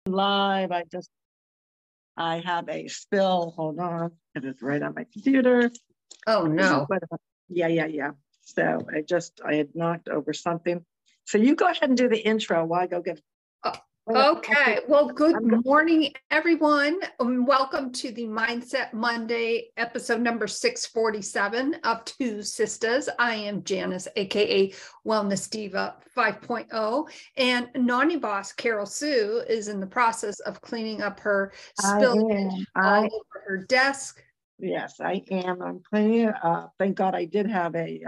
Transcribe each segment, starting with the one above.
Live. I have a spill. Hold on. It is right on my computer. Oh, no. Yeah. So I had knocked over something. So you go ahead and do the intro while I go get. Okay. Well, good morning, everyone. Welcome to the Mindset Monday, episode number 647 of Two Sisters. I am Janice, aka Wellness Diva 5.0, and Naughty Boss Carol Sue is in the process of cleaning up her spillage all over her desk. Yes, I am. I'm cleaning it up. Thank God I did have a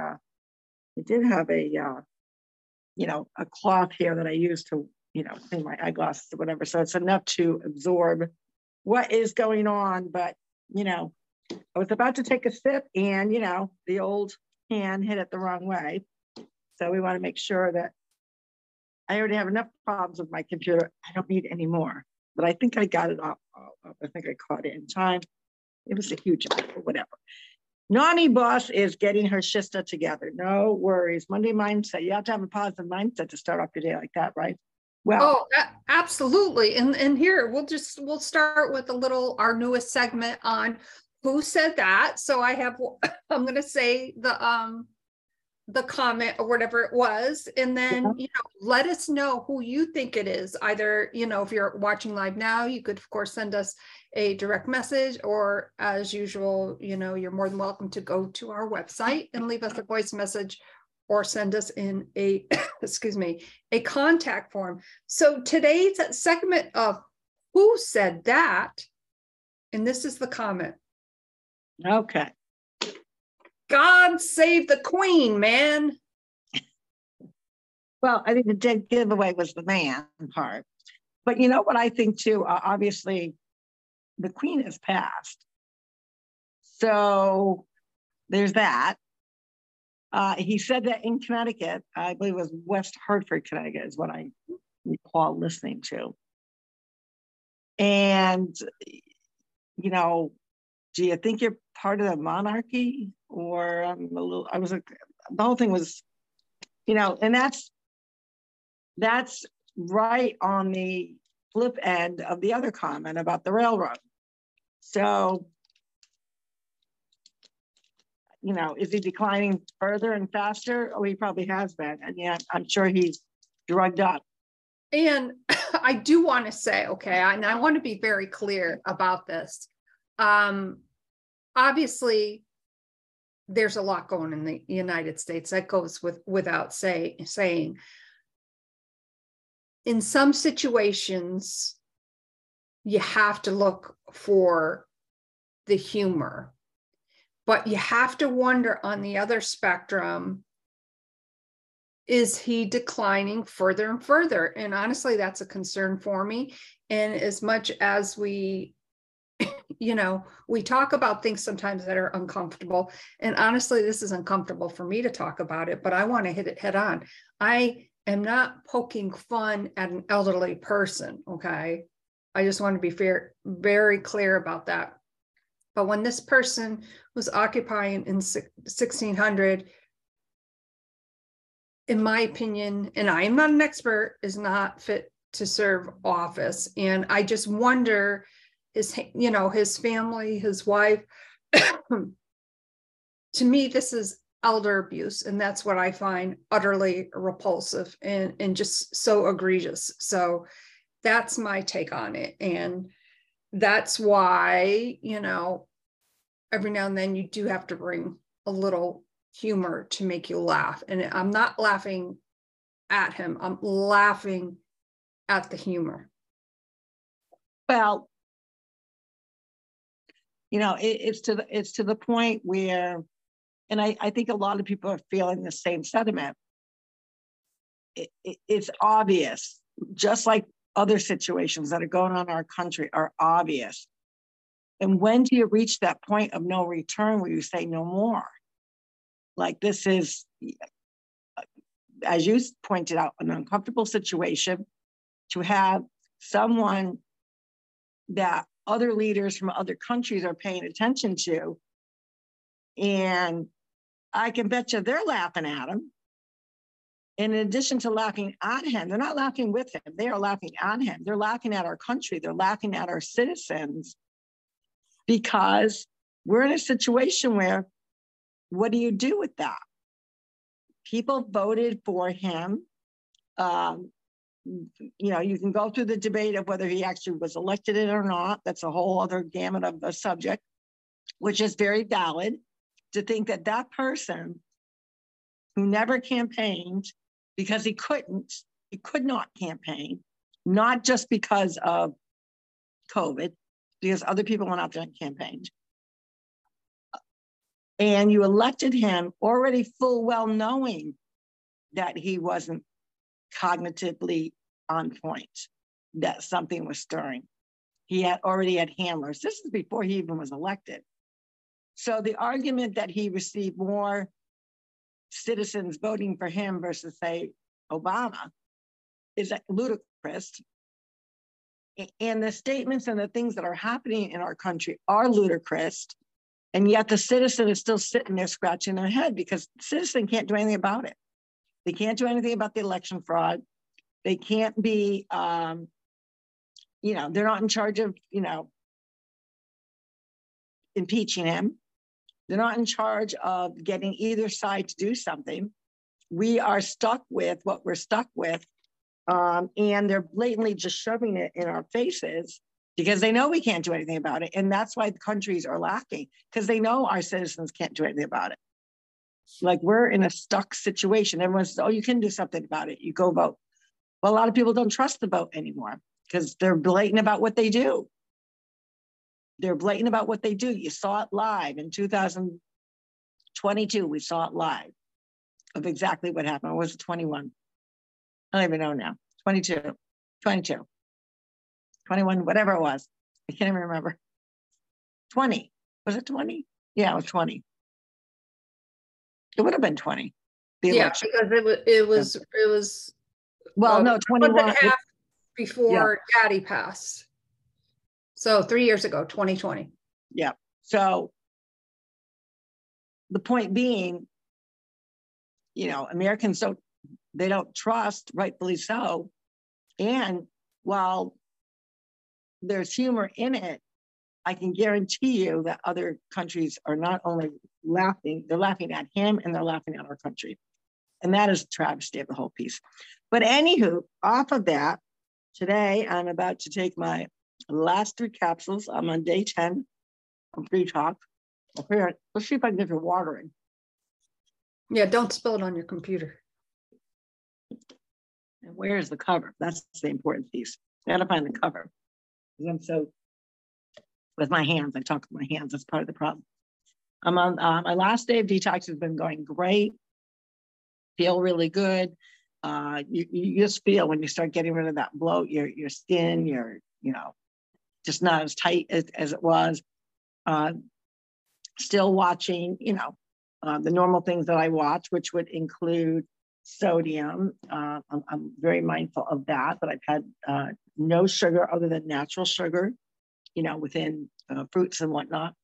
a cloth here that I used to clean my eyeglasses or whatever. So it's enough to absorb what is going on. But, I was about to take a sip and, the old can hit it the wrong way. So we want to make sure that I already have enough problems with my computer. I don't need any more. But I think I got it off. I think I caught it in time. It was a huge amount, or whatever. Naughty Boss is getting her shista together. No worries. Monday mindset. You have to have a positive mindset to start off your day like that, right? Well, absolutely. And here we'll start with our newest segment on who said that. So I'm going to say the comment or whatever it was, and then let us know who you think it is. Either if you're watching live now, you could of course send us a direct message, or as usual, you're more than welcome to go to our website and leave us a voice message or send us in a a contact form. So today's segment of who said that, and this is the comment. Okay. God save the queen, man. Well, I think the dead giveaway was the man part. But you know what I think too? Obviously, the queen has passed. So there's that. He said that in Connecticut, I believe it was West Hartford, Connecticut, is what I recall listening to. And, do you think you're part of the monarchy? Or the whole thing was, and that's right on the flip end of the other comment about the railroad. So, is he declining further and faster? Oh, he probably has been. And yeah, I'm sure he's drugged up. And I do want to say, okay, and I want to be very clear about this. Obviously, there's a lot going in the United States. That goes without saying. In some situations, you have to look for the humor. But you have to wonder on the other spectrum, is he declining further and further? And honestly, that's a concern for me. And as much as we talk about things sometimes that are uncomfortable. And honestly, this is uncomfortable for me to talk about it, but I want to hit it head on. I am not poking fun at an elderly person, okay? I just want to be very clear about that. But when this person was occupying in 1600, in my opinion, and I am not an expert, is not fit to serve office. And I just wonder, his family, his wife, to me, this is elder abuse. And that's what I find utterly repulsive and just so egregious. So that's my take on it. And that's why, every now and then you do have to bring a little humor to make you laugh. And I'm not laughing at him. I'm laughing at the humor. Well, it's to the point where, and I think a lot of people are feeling the same sentiment. It's obvious, just like other situations that are going on in our country are obvious. And when do you reach that point of no return where you say no more? Like, this is, as you pointed out, an uncomfortable situation to have someone that other leaders from other countries are paying attention to. And I can bet you they're laughing at him. in addition to laughing at him, they're not laughing with him. They are laughing at him. They're laughing at our country. They're laughing at our citizens, because we're in a situation where, what do you do with that? People voted for him. You can go through the debate of whether he actually was elected in or not. That's a whole other gamut of the subject, which is very valid, to think that that person who never campaigned because he could not campaign, not just because of COVID, because other people went out there and campaigned. And you elected him already full well knowing that he wasn't cognitively on point, that something was stirring. He had already had handlers. This is before he even was elected. So the argument that he received more citizens voting for him versus, say, Obama is ludicrous. And the statements and the things that are happening in our country are ludicrous. And yet the citizen is still sitting there scratching their head, because the citizen can't do anything about it. They can't do anything about the election fraud. They can't be, they're not in charge of, impeaching him. They're not in charge of getting either side to do something. We are stuck with what we're stuck with. And they're blatantly just shoving it in our faces, because they know we can't do anything about it. And that's why the countries are lacking, because they know our citizens can't do anything about it. Like, we're in a stuck situation. Everyone says, oh, you can do something about it. You go vote. Well, a lot of people don't trust the vote anymore, because they're blatant about what they do. They're blatant about what they do. You saw it live in 2022. We saw it live of exactly what happened. Or was it 21? I don't even know now. 22, 21, whatever it was. I can't even remember. 20. Was it 20? Yeah, it was 20. It would have been 20. The election. Because it was well, no, 21 half before Daddy passed. So 3 years ago, 2020. Yeah. So the point being, Americans don't trust, rightfully so. And while there's humor in it, I can guarantee you that other countries are not only laughing, they're laughing at him and they're laughing at our country. And that is a travesty of the whole piece. But anywho, off of that, today I'm about to take my last 3 capsules. I'm on day 10 of Free Talk. Let's see if I can get your watering. Yeah, don't spill it on your computer. And where is the cover? That's the important piece. I gotta find the cover. Because I'm so, with my hands, I talk with my hands. That's part of the problem. I'm on my last day of detox has been going great. Feel really good. You just feel when you start getting rid of that bloat, your skin, just not as tight as it was. Still watching, the normal things that I watch, which would include sodium. I'm very mindful of that, but I've had no sugar other than natural sugar, within fruits and whatnot.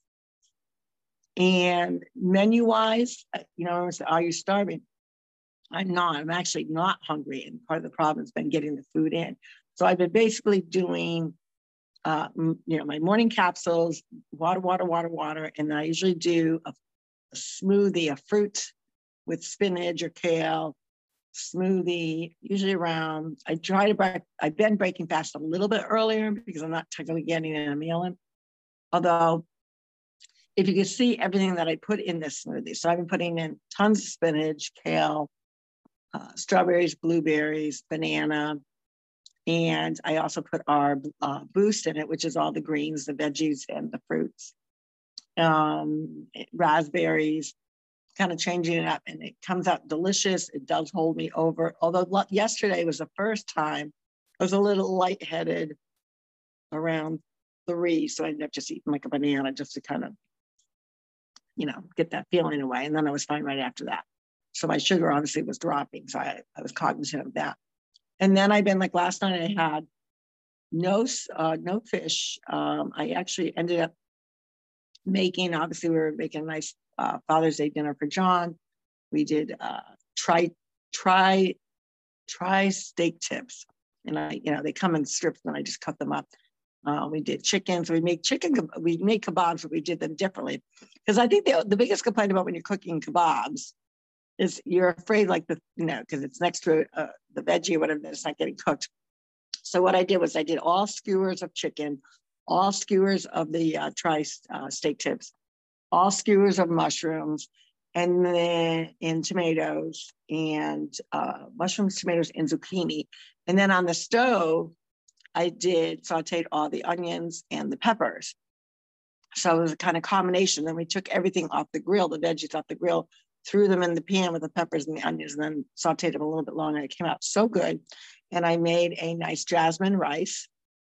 And menu-wise, are you starving? I'm not. I'm actually not hungry. And part of the problem has been getting the food in. So I've been basically doing, my morning capsules, water. And I usually do a smoothie, a fruit with spinach or kale, smoothie, usually around, I've been breaking fast a little bit earlier because I'm not technically getting in a meal in. Although, if you can see everything that I put in this smoothie. So I've been putting in tons of spinach, kale, strawberries, blueberries, banana, and I also put our boost in it, which is all the greens, the veggies, and the fruits. Raspberries, kind of changing it up, and it comes out delicious. It does hold me over. Although yesterday was the first time I was a little lightheaded around 3, so I ended up just eating like a banana just to kind of, get that feeling away. And then I was fine right after that. So my sugar obviously was dropping, so I was cognizant of that. And then I've been like last night I had no fish. I actually ended up making, obviously we were making a nice Father's Day dinner for John. We did try steak tips. And they come in strips and I just cut them up. We did chickens. We make kebabs, but we did them differently. Because I think the biggest complaint about when you're cooking kebabs is you're afraid, like because it's next to the veggie or whatever, it's not getting cooked. So what I did was I did all skewers of chicken, all skewers of the steak tips, all skewers of mushrooms, and then in tomatoes and mushrooms, tomatoes, and zucchini. And then on the stove, I sauteed all the onions and the peppers. So it was a kind of combination. Then we took everything off the grill, the veggies off the grill, threw them in the pan with the peppers and the onions, and then sauteed them a little bit longer. It came out so good. And I made a nice jasmine rice.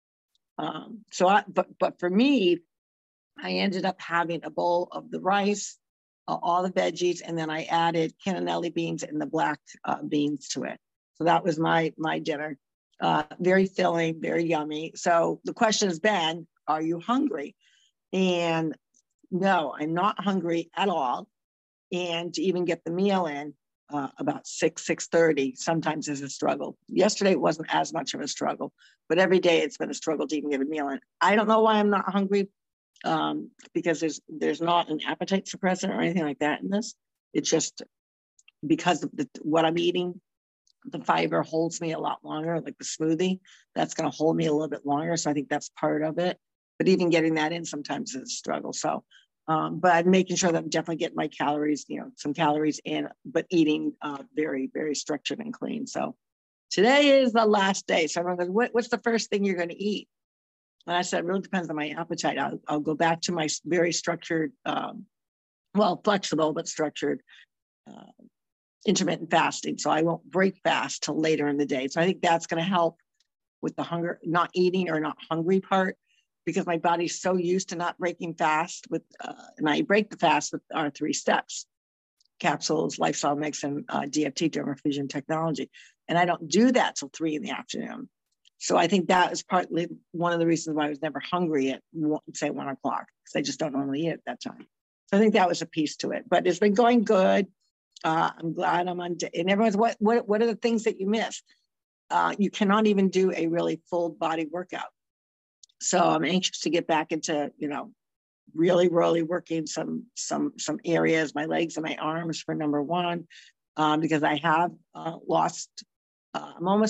But for me, I ended up having a bowl of the rice, all the veggies, and then I added cannellini beans and the black beans to it. So that was my dinner. Very filling, very yummy. So the question has been, are you hungry? And no, I'm not hungry at all. And to even get the meal in about 6:30 sometimes is a struggle. Yesterday it wasn't as much of a struggle, but every day it's been a struggle to even get a meal in. I don't know why I'm not hungry, because there's not an appetite suppressant or anything like that in this. It's just because of what I'm eating. The fiber holds me a lot longer, like the smoothie. That's going to hold me a little bit longer. So I think that's part of it. But even getting that in sometimes is a struggle. So, but I'm making sure that I'm definitely getting my calories, some calories in, but eating very, very structured and clean. So today is the last day. So everyone goes, what's the first thing you're going to eat? And I said, it really depends on my appetite. I'll go back to my very structured, flexible, but structured intermittent fasting. So I won't break fast till later in the day. So I think that's going to help with the hunger, not eating or not hungry part, because my body's so used to not breaking fast and I break the fast with our 3 steps: capsules, lifestyle mix, and DFT, dermal fusion technology. And I don't do that till 3 p.m. So I think that is partly one of the reasons why I was never hungry at, say, 1 o'clock, because I just don't normally eat at that time. So I think that was a piece to it, but it's been going good. I'm glad I'm on, and everyone's, what are the things that you miss? You cannot even do a really full body workout. So I'm anxious to get back into, really working some areas, my legs and my arms for number one, because I have lost, I'm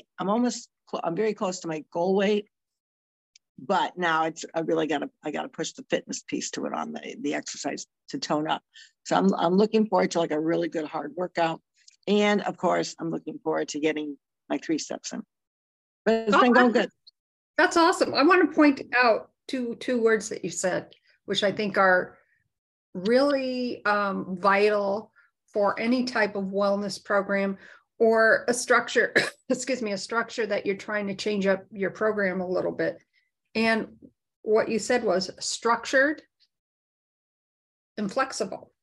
very close to my goal weight, but now I got to push the fitness piece to it on the exercise to tone up. So I'm looking forward to like a really good hard workout. And of course, I'm looking forward to getting my 3 steps in, but it's been going good. That's awesome. I want to point out two words that you said, which I think are really vital for any type of wellness program or a structure, a structure that you're trying to change up your program a little bit. And what you said was structured and flexible.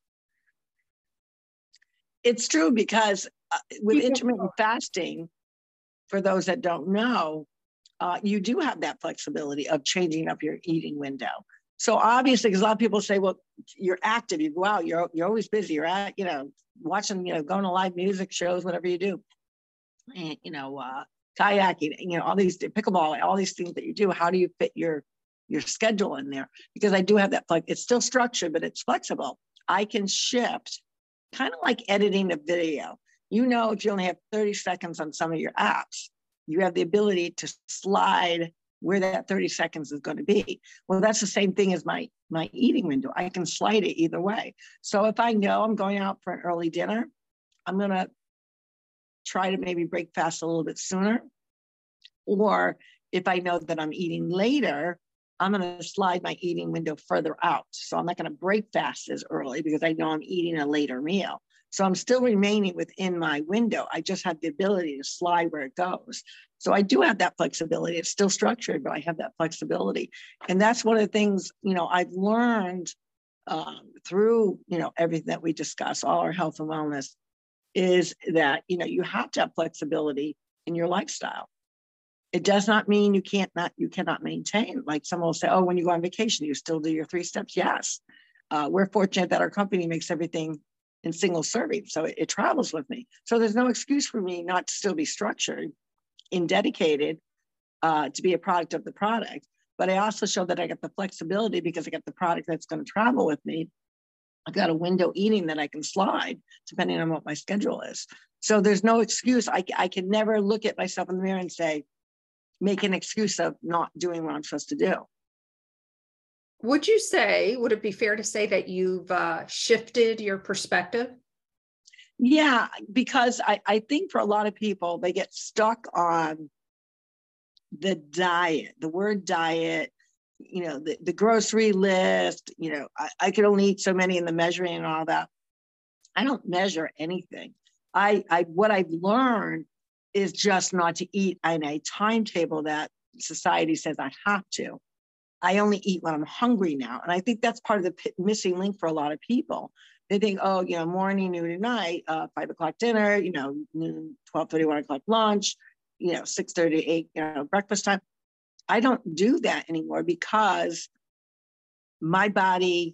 It's true, because with intermittent fasting, for those that don't know, you do have that flexibility of changing up your eating window. So obviously, because a lot of people say, well, you're active, you go out, you're always busy, you're at, watching, going to live music shows, whatever you do, and, kayaking, all these, pickleball, all these things that you do. How do you fit your schedule in there? Because I do have that, it's still structured, but it's flexible. I can shift, kind of like editing a video. If you only have 30 seconds on some of your apps, you have the ability to slide where that 30 seconds is going to be. Well, that's the same thing as my eating window. I can slide it either way. So if I know I'm going out for an early dinner, I'm going to try to maybe break fast a little bit sooner. Or if I know that I'm eating later, I'm going to slide my eating window further out. So I'm not going to break fast as early because I know I'm eating a later meal. So I'm still remaining within my window. I just have the ability to slide where it goes. So I do have that flexibility. It's still structured, but I have that flexibility. And that's one of the things, I've learned through, everything that we discuss, all our health and wellness, is that, you have to have flexibility in your lifestyle. It does not mean you cannot maintain. Like someone will say, oh, when you go on vacation, you still do your 3 steps. Yes. We're fortunate that our company makes everything in single serving. So it travels with me. So there's no excuse for me not to still be structured and dedicated to be a product of the product. But I also show that I get the flexibility because I get the product that's going to travel with me. I've got a window eating that I can slide depending on what my schedule is. So there's no excuse. I can never look at myself in the mirror and say, make an excuse of not doing what I'm supposed to do. Would it be fair to say that you've shifted your perspective? Yeah, because I think for a lot of people, they get stuck on the diet, the word diet, the grocery list, I could only eat so many in the measuring and all that. I don't measure anything. What I've learned is just not to eat on a timetable that society says I have to. I only eat when I'm hungry now. And I think that's part of the missing link for a lot of people. They think, oh, morning, noon, and night, 5 o'clock dinner, noon, 12:30, 1 o'clock lunch, 6:30, 8, breakfast time. I don't do that anymore because my body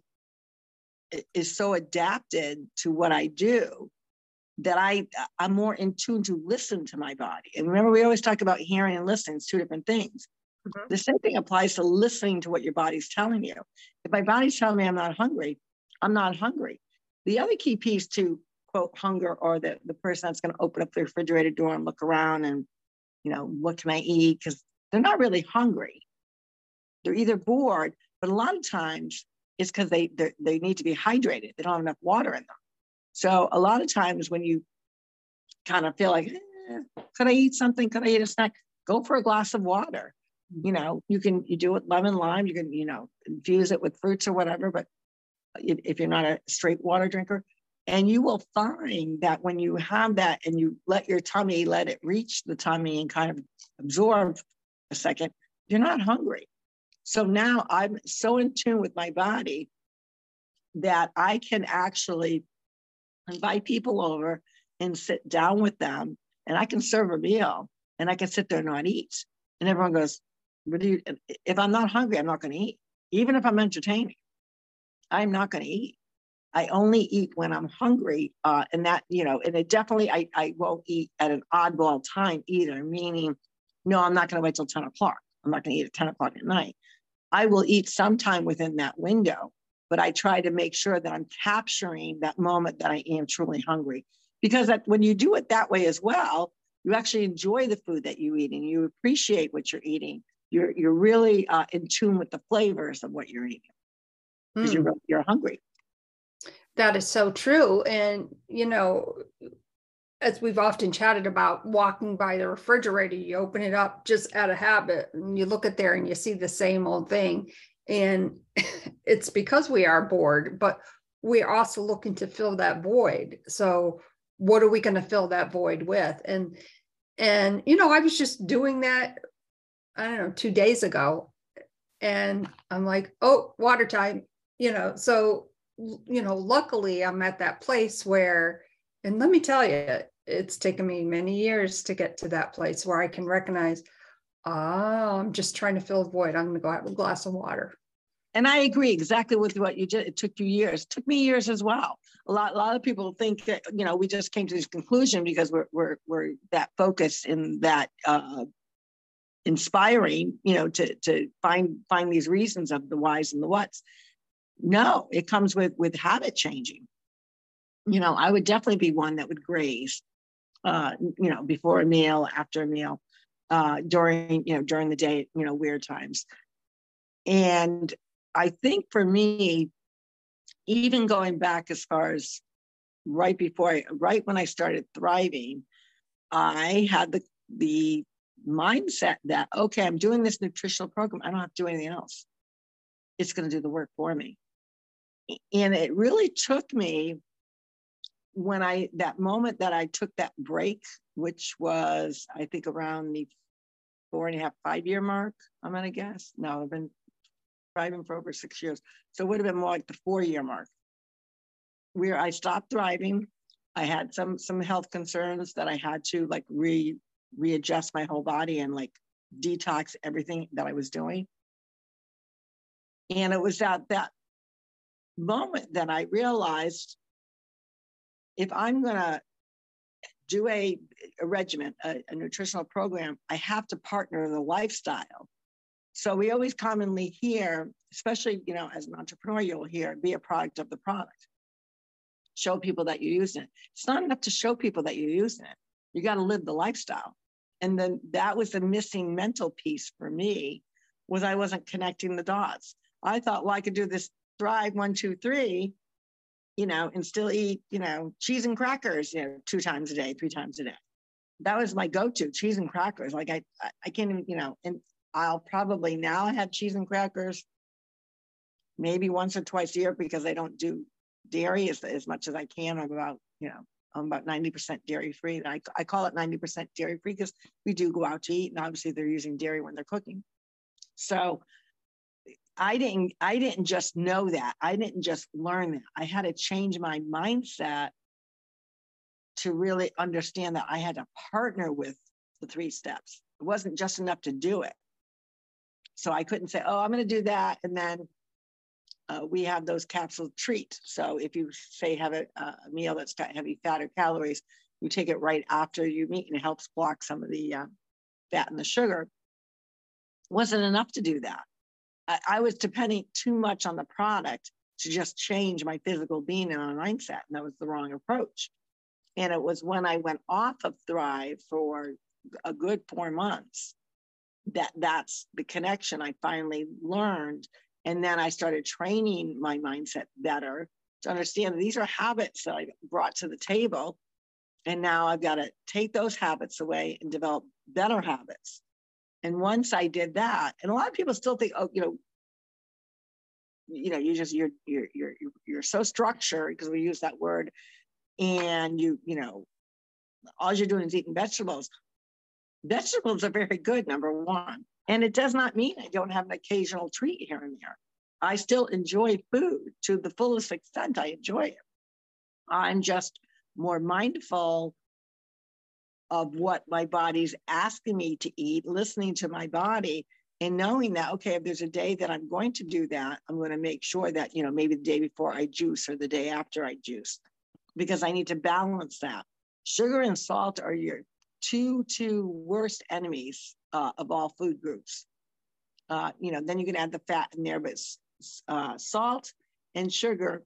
is so adapted to what I do that I'm more in tune to listen to my body. And remember, we always talk about hearing and listening. It's two different things. Mm-hmm. The same thing applies to listening to what your body's telling you. If my body's telling me I'm not hungry, I'm not hungry. The other key piece to quote hunger, or the person that's going to open up the refrigerator door and look around and, what can I eat? Because they're not really hungry. They're either bored, but a lot of times it's because they need to be hydrated. They don't have enough water in them. So a lot of times when you kind of feel like, could I eat something? Could I eat a snack? Go for a glass of water. You do it lemon, lime. You can, infuse it with fruits or whatever. But if you're not a straight water drinker, and you will find that when you have that and you let your tummy, let it reach the tummy and kind of absorb a second, you're not hungry. So now I'm so in tune with my body that I can actually invite people over and sit down with them, and I can serve a meal and I can sit there and not eat. And everyone goes, if I'm not hungry, I'm not going to eat. Even if I'm entertaining, I'm not going to eat. I only eat when I'm hungry. And that, and it definitely, I won't eat at an oddball time either, meaning, no, I'm not going to wait till 10 o'clock. I'm not going to eat at 10 o'clock at night. I will eat sometime within that window, but I try to make sure that I'm capturing that moment that I am truly hungry. Because when you do it that way as well, you actually enjoy the food that you eat and you appreciate what you're eating. You're really in tune with the flavors of what you're eating because you're hungry. That is so true. And, as we've often chatted about, walking by the refrigerator, you open it up just out of habit and you look at there and you see the same old thing. And it's because we are bored, but we're also looking to fill that void. So what are we going to fill that void with? And I was just doing that, 2 days ago, and I'm like, oh, water time, so, luckily I'm at that place where, and let me tell you, it's taken me many years to get to that place where I can recognize, I'm just trying to fill a void. I'm going to go have a glass of water. And I agree exactly with what you did. It took you years. It took me years as well. A lot of people think that, we just came to this conclusion because we're that focused in that inspiring, to find these reasons of the whys and the whats. No, it comes with habit changing. I would definitely be one that would graze, before a meal, after a meal, during the day, weird times. And I think for me, even going back as far as right when I started thriving, I had the mindset that, okay, I'm doing this nutritional program. I don't have to do anything else. It's going to do the work for me. And it really took me that moment that I took that break, which was, I think, around the 4.5, 5-year mark, I'm going to guess. No, I've been thriving for over 6 years. So it would have been more like the 4-year mark, where I stopped thriving. I had some health concerns that I had to readjust my whole body and detox everything that I was doing. And it was at that moment that I realized if I'm going to do a regimen, a nutritional program, I have to partner the lifestyle. So we always commonly hear, especially, you know, as an entrepreneur, you'll hear, be a product of the product. Show people that you're using it. It's not enough to show people that you're using it. You got to live the lifestyle. And then that was the missing mental piece for me, was I wasn't connecting the dots. I thought, well, I could do this Thrive 1, 2, 3, you know, and still eat, you know, cheese and crackers, you know, 2 times a day, 3 times a day. That was my go-to, cheese and crackers. Like I can't even, you know, and I'll probably now have cheese and crackers maybe once or twice a year, because I don't do dairy as much as I can. I'm about, you know, I'm about 90% dairy free. I call it 90% dairy free because we do go out to eat, and obviously they're using dairy when they're cooking. So I didn't just know that. I didn't just learn that. I had to change my mindset to really understand that I had to partner with the 3 steps. It wasn't just enough to do it. So I couldn't say, oh, I'm going to do that, and then we have those capsule treats. So if you say have a meal that's got heavy fat or calories, you take it right after you eat, and it helps block some of the fat and the sugar. It wasn't enough to do that. I was depending too much on the product to just change my physical being and my mindset, and that was the wrong approach. And it was when I went off of Thrive for a good 4 months that's the connection I finally learned. And then I started training my mindset better to understand these are habits that I brought to the table. And now I've got to take those habits away and develop better habits. And once I did that, and a lot of people still think, oh, you're so structured, because we use that word, and all you're doing is eating vegetables. Vegetables are very good, number one. And it does not mean I don't have an occasional treat here and there. I still enjoy food to the fullest extent. I enjoy it. I'm just more mindful of what my body's asking me to eat, listening to my body, and knowing that, okay, if there's a day that I'm going to do that, I'm going to make sure that, maybe the day before I juice or the day after I juice, because I need to balance that. Sugar and salt are your two worst enemies of all food groups. Then you can add the fat in there, but salt and sugar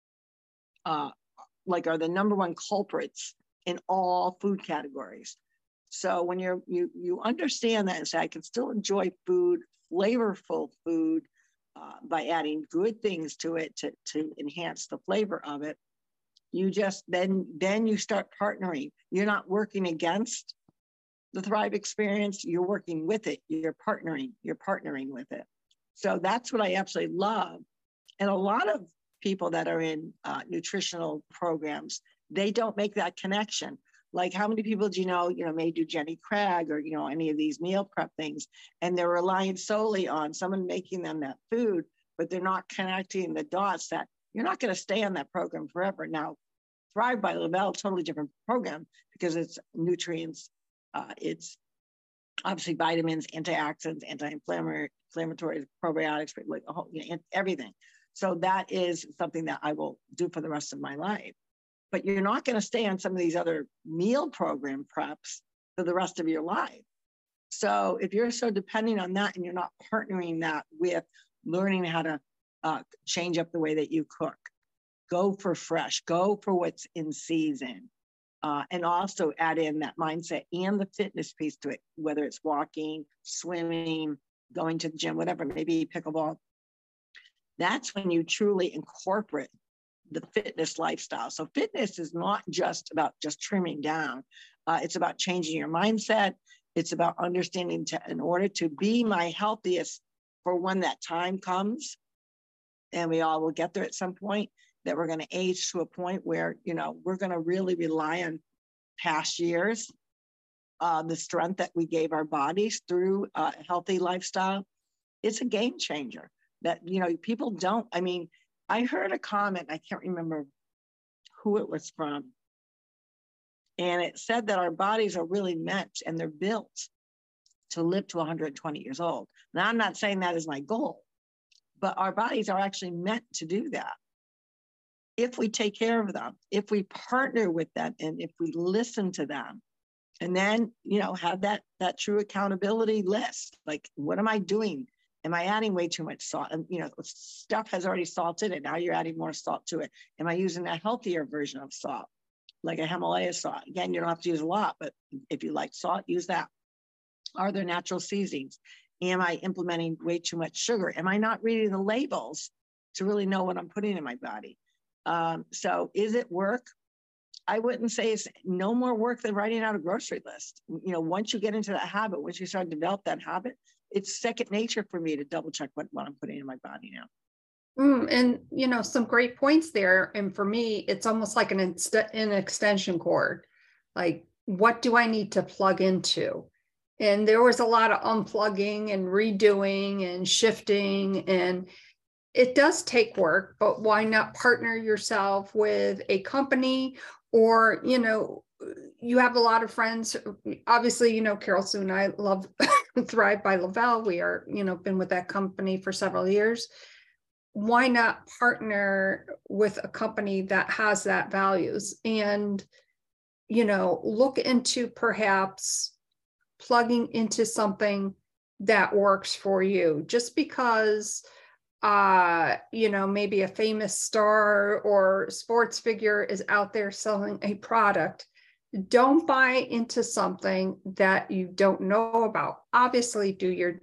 are the number one culprits in all food categories. So when you understand that and say, I can still enjoy food, flavorful food, by adding good things to it to enhance the flavor of it, you just then you start partnering. You're not working against the Thrive experience, you're working with it, you're partnering with it. So that's what I absolutely love. And a lot of people that are in nutritional programs, they don't make that connection. Like, how many people do you know, may do Jenny Craig or, any of these meal prep things, and they're relying solely on someone making them that food, but they're not connecting the dots that you're not going to stay on that program forever. Now, Thrive by LaBelle, totally different program because it's nutrients, it's obviously vitamins, antioxidants, anti-inflammatories, probiotics, like a whole, everything. So that is something that I will do for the rest of my life. But you're not going to stay on some of these other meal program preps for the rest of your life. So if you're so depending on that and you're not partnering that with learning how to change up the way that you cook, go for fresh, go for what's in season, and also add in that mindset and the fitness piece to it, whether it's walking, swimming, going to the gym, whatever, maybe pickleball. That's when you truly incorporate the fitness lifestyle. So fitness is not just about just trimming down. It's about changing your mindset. It's about understanding in order to be my healthiest for when that time comes, and we all will get there at some point, that we're going to age to a point where, we're going to really rely on past years, the strength that we gave our bodies through a healthy lifestyle. It's a game changer that, people don't, I heard a comment, I can't remember who it was from, and it said that our bodies are really meant and they're built to live to 120 years old. Now, I'm not saying that is my goal, but our bodies are actually meant to do that. if we take care of them, if we partner with them, and if we listen to them, and then, you know, have that true accountability list. Like, what am I doing? Am I adding way too much salt? And, you know, stuff has already salted it. Now you're adding more salt to it. Am I using a healthier version of salt, like a Himalaya salt? Again, you don't have to use a lot, but if you like salt, use that. Are there natural seasonings? Am I implementing way too much sugar? Am I not reading the labels to really know what I'm putting in my body? So is it work? I wouldn't say it's no more work than writing out a grocery list. You know, once you get into that habit, once you start to develop that habit, it's second nature for me to double check what I'm putting in my body now. And, you know, some great points there. And for me, it's almost like an extension cord. Like, what do I need to plug into? And there was a lot of unplugging and redoing and shifting, and it does take work, but why not partner yourself with a company? Or, you know, you have a lot of friends. Obviously, you know, Carol Sue and I love Thrive by Lavelle. We are, you know, been with that company for several years. Why not partner with a company that has that values, and, you know, look into perhaps plugging into something that works for you? Just because you know, maybe a famous star or sports figure is out there selling a product, don't buy into something that you don't know about. Obviously, do your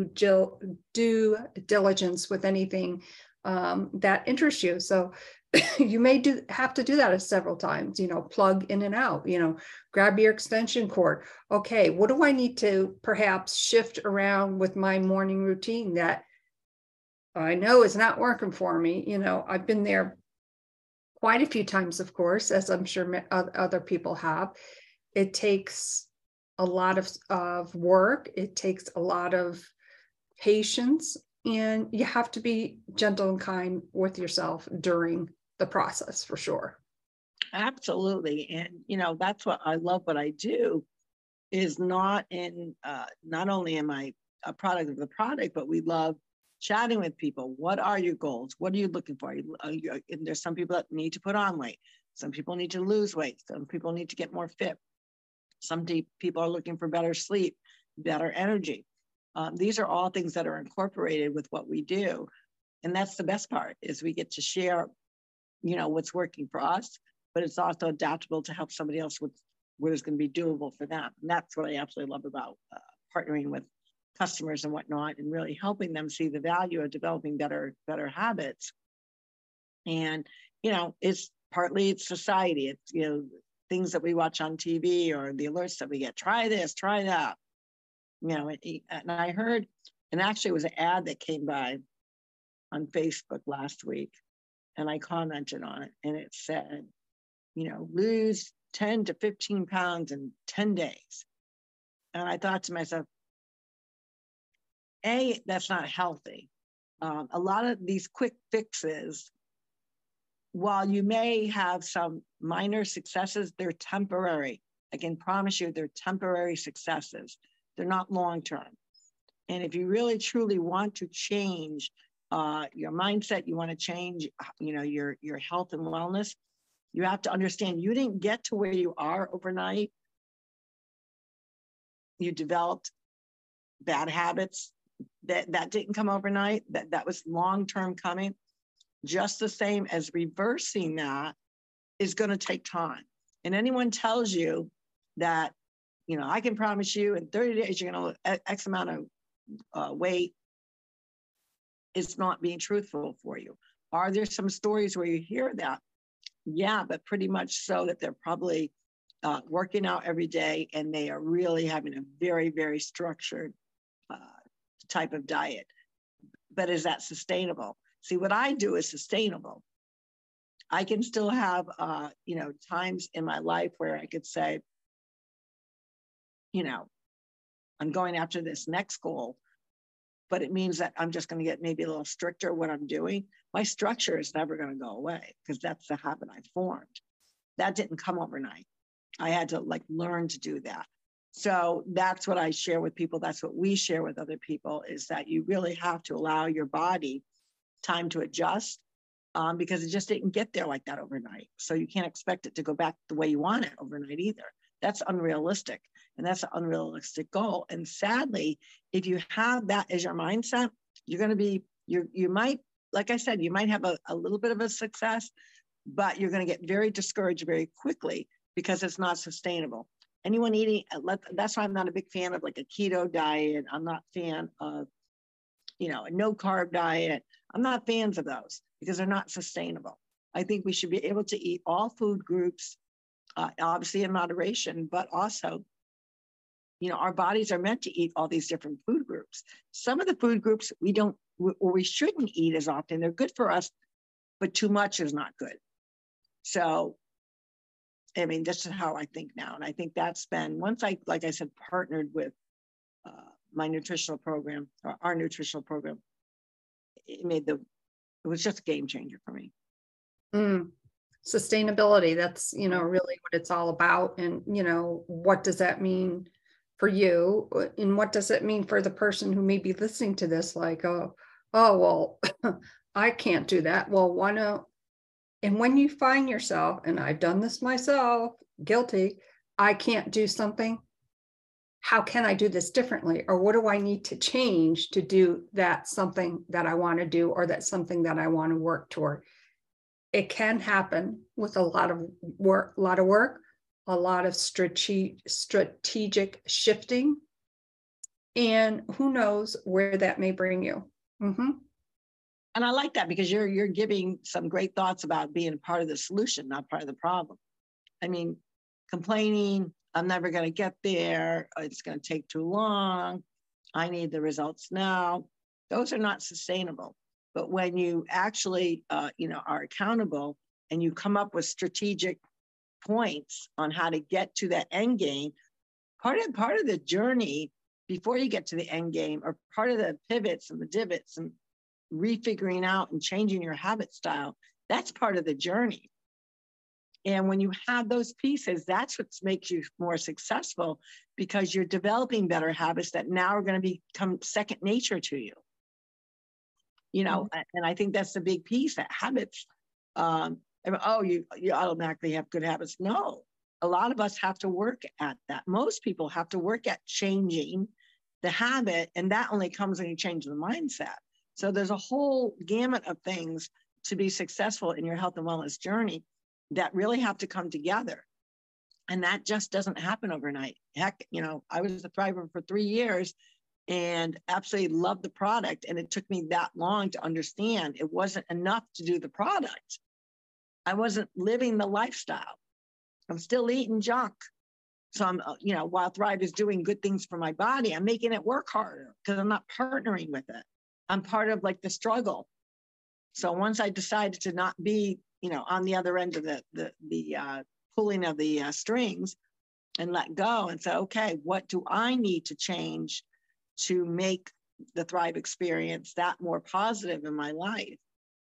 due diligence with anything that interests you. So you may have to do that several times, you know, plug in and out, you know, grab your extension cord. Okay, what do I need to perhaps shift around with my morning routine that I know is not working for me? You know, I've been there quite a few times, of course, as I'm sure other people have. It takes a lot of work. It takes a lot of patience, and you have to be gentle and kind with yourself during the process, for sure. Absolutely. And, you know, that's what I love. What I do is not only am I a product of the product, but we love chatting with people. What are your goals? What are you looking for? And there's some people that need to put on weight. Some people need to lose weight. Some people need to get more fit. Some people are looking for better sleep, better energy. These are all things that are incorporated with what we do. And that's the best part, is we get to share, you know, what's working for us, but it's also adaptable to help somebody else with what is going to be doable for them. And that's what I absolutely love about partnering with customers and whatnot, and really helping them see the value of developing better habits. And, you know, it's society. It's, you know, things that we watch on TV or the alerts that we get, try this, try that, you know. And I heard, and actually it was an ad that came by on Facebook last week, and I commented on it, and it said, you know, lose 10 to 15 pounds in 10 days. And I thought to myself, that's not healthy. A lot of these quick fixes, while you may have some minor successes, they're temporary. I can promise you they're temporary successes. They're not long-term. And if you really truly want to change your mindset, you want to change, you know, your health and wellness, you have to understand you didn't get to where you are overnight. You developed bad habits. That didn't come overnight. That was long-term coming. Just the same as reversing that is going to take time. And anyone tells you that, you know, I can promise you in 30 days you're going to lose X amount of weight, it's not being truthful for you. Are there some stories where you hear that? Yeah, but pretty much so that they're probably working out every day, and they are really having a very, very structured type of diet. But is that sustainable? See, what I do is sustainable. I can still have, you know, times in my life where I could say, you know, I'm going after this next goal, but it means that I'm just going to get maybe a little stricter what I'm doing. My structure is never going to go away, because that's the habit I formed. That didn't come overnight. I had to like learn to do that. So that's what I share with people. That's what we share with other people, is that you really have to allow your body time to adjust. because it just didn't get there like that overnight. So you can't expect it to go back the way you want it overnight either. That's unrealistic. And that's an unrealistic goal. And sadly, if you have that as your mindset, you're going to be, you might, like I said, you might have a little bit of a success, but you're going to get very discouraged very quickly because it's not sustainable. Anyone eating, that's why I'm not a big fan of like a keto diet. I'm not a fan of, you know, a no carb diet. I'm not fans of those because they're not sustainable. I think we should be able to eat all food groups, obviously in moderation, but also, you know, our bodies are meant to eat all these different food groups. Some of the food groups we don't, or we shouldn't eat as often. They're good for us, but too much is not good. So, I mean, this is how I think now. And I think that's been, once I, like I said, partnered with my nutritional program, or our nutritional program, it was just a game changer for me. Sustainability, that's, you know, really what it's all about. And, you know, what does that mean for you? And what does it mean for the person who may be listening to this? Like, oh, well, I can't do that. Well, why not? And when you find yourself, and I've done this myself, guilty, I can't do something. How can I do this differently? Or what do I need to change to do that something that I want to do, or that something that I want to work toward? It can happen with a lot of work, a lot of strategic shifting. And who knows where that may bring you. Mm-hmm. And I like that because you're giving some great thoughts about being part of the solution, not part of the problem. I mean, complaining, I'm never going to get there, it's going to take too long, I need the results now. Those are not sustainable. But when you actually, you know, are accountable and you come up with strategic points on how to get to that end game, part of the journey before you get to the end game, or part of the pivots and the divots and refiguring out and changing your habit style, that's part of the journey. And when you have those pieces, that's what makes you more successful, because you're developing better habits that now are going to become second nature to you. You know, and I think that's the big piece, that habits, you automatically have good habits. No, a lot of us have to work at that. Most people have to work at changing the habit, and that only comes when you change the mindset. So there's a whole gamut of things to be successful in your health and wellness journey that really have to come together. And that just doesn't happen overnight. Heck, you know, I was a Thriver for 3 years and absolutely loved the product. And it took me that long to understand it wasn't enough to do the product. I wasn't living the lifestyle. I'm still eating junk. So I'm, you know, while Thrive is doing good things for my body, I'm making it work harder because I'm not partnering with it. I'm part of like the struggle. So once I decided to not be, you know, on the other end of the pulling of the strings, and let go and say, okay, what do I need to change to make the Thrive experience that more positive in my life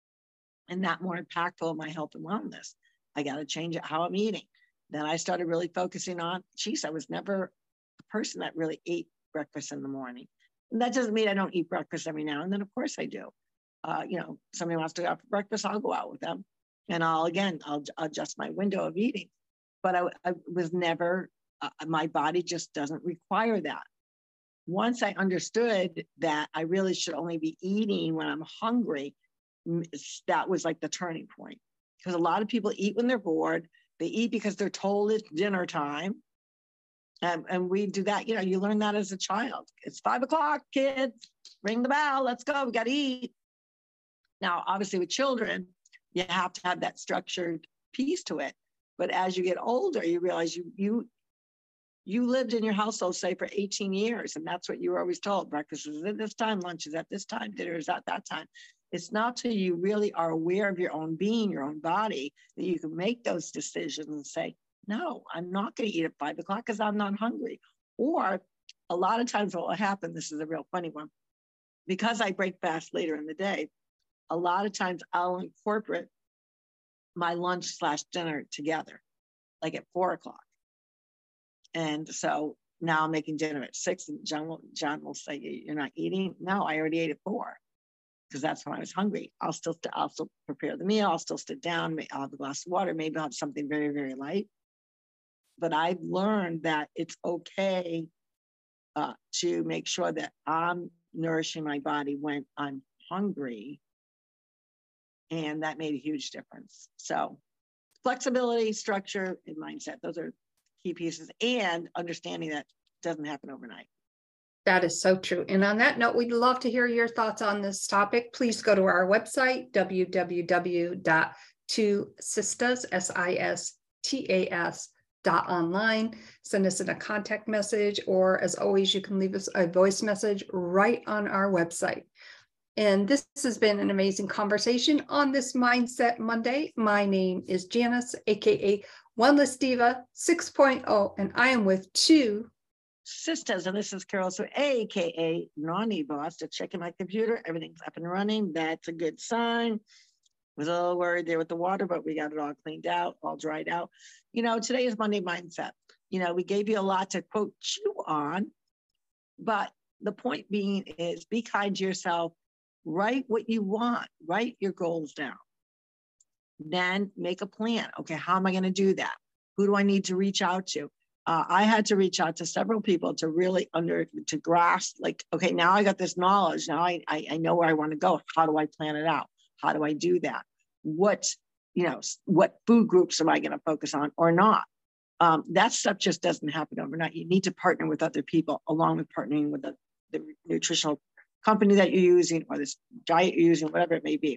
and that more impactful in my health and wellness? I got to change it how I'm eating. Then I started really focusing on, geez, I was never a person that really ate breakfast in the morning. And that doesn't mean I don't eat breakfast every now and then. Of course I do. You know, somebody wants to go out for breakfast, I'll go out with them. And I'll adjust my window of eating. But I was never, my body just doesn't require that. Once I understood that I really should only be eating when I'm hungry, that was like the turning point. Because a lot of people eat when they're bored. They eat because they're told it's dinner time. And we do that, you know, you learn that as a child. It's 5 o'clock, kids, ring the bell, let's go, we got to eat. Now, obviously with children, you have to have that structured piece to it. But as you get older, you realize you lived in your household, say, for 18 years, and that's what you were always told. Breakfast is at this time, lunch is at this time, dinner is at that time. It's not till you really are aware of your own being, your own body, that you can make those decisions and say, no, I'm not going to eat at 5 o'clock because I'm not hungry. Or a lot of times what will happen, this is a real funny one, because I break fast later in the day, a lot of times I'll incorporate my lunch/dinner together, like at 4 o'clock. And so now I'm making dinner at 6, and John will say, you're not eating? No, I already ate at 4. because that's when I was hungry. I'll still prepare the meal. I'll still sit down. I'll have a glass of water. Maybe I'll have something very, very light. But I've learned that it's okay to make sure that I'm nourishing my body when I'm hungry. And that made a huge difference. So flexibility, structure, and mindset, those are key pieces, and understanding that doesn't happen overnight. That is so true. And on that note, we'd love to hear your thoughts on this topic. Please go to our website, www.sistas.online. Send us in a contact message, or as always, you can leave us a voice message right on our website. And this has been an amazing conversation on this Mindset Monday. My name is Janice, aka Wellness Diva 6.0, and I am with two sisters, and this is Carol, so aka Nani Boss. Just checking my computer, everything's up and running. That's a good sign. Was a little worried there with the water, but we got it all cleaned out, all dried out. You know, today is Monday Mindset. You know, we gave you a lot to quote chew on, but the point being is be kind to yourself. Write what you want, write your goals down. Then make a plan. Okay, how am I going to do that? Who do I need to reach out to? I had to reach out to several people to really to grasp, like, okay, now I got this knowledge. Now I know where I want to go. How do I plan it out? How do I do that? What food groups am I going to focus on or not? That stuff just doesn't happen overnight. You need to partner with other people, along with partnering with the nutritional company that you're using, or this diet you're using, whatever it may be.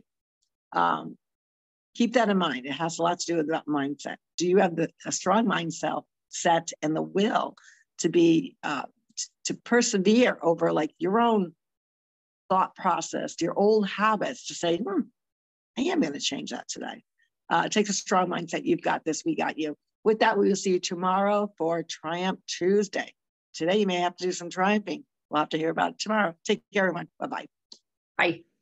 Keep that in mind. It has a lot to do with that mindset. Do you have a strong mindset and the will to be to persevere over like your own thought process, your old habits, to say, I am going to change that today. It takes a strong mindset. You've got this. We got you. With that, we will see you tomorrow for Triumph Tuesday. Today, you may have to do some triumphing. We'll have to hear about it tomorrow. Take care, everyone. Bye-bye. Bye.